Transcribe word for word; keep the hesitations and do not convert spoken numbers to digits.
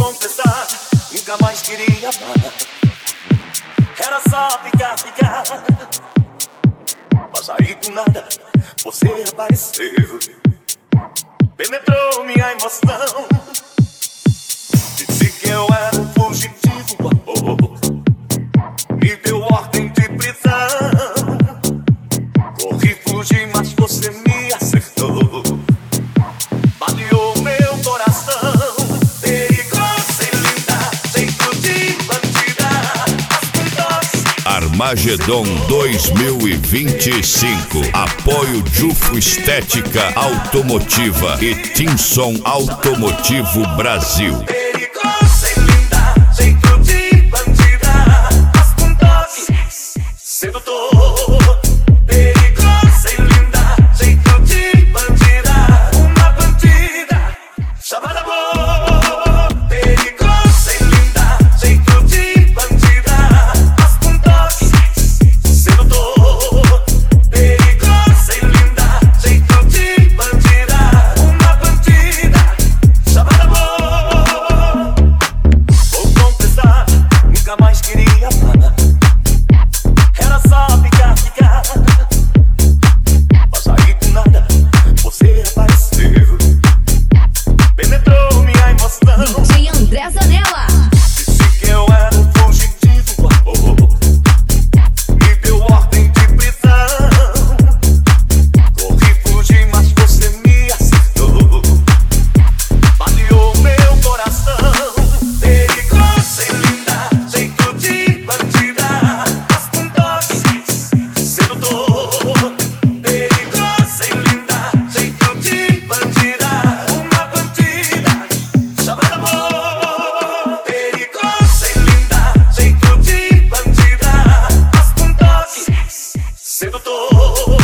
confessar, nunca mais queria amar. Era só ficar, ficar. Mas aí do nada você apareceu, penetrou minha emoção. Disse que eu era um fugitivo do amor, me deu ordem de prisão. Corri, fugi, mas você me acertou, baleou meu coração. Perigosa e linda, jeito de bandida, as puntas. Armagedon dois mil e vinte e cinco. Apoio Jufo Estética Automotiva e Tinson Automotivo Brasil. Perigosa e linda, jeito de bandida, as puntas. Sedutor. Perigosa e linda, jeito de bandida, uma bandida chamada amor. Perigosa e linda, jeito de bandida, as puntas. Sedutor. Perigosa e linda, jeito de bandida, uma bandida chamada amor. Vou confessar, nunca mais queria amar. Era só ficar, ficar. Mas aí do nada você apareceu, penetrou minha emoção. D J André Zanella. Disse que eu era um fugitivo do amor, me deu ordem de prisão. Corri, fugi, mas você me acertou, baleou meu coração. Perigosa e linda, jeito de bandida, as puntas. Sedutor. Perigosa e linda, jeito de bandida, uma bandida chamada amor. Perigosa e linda, jeito de bandida, as puntas. Sedutor.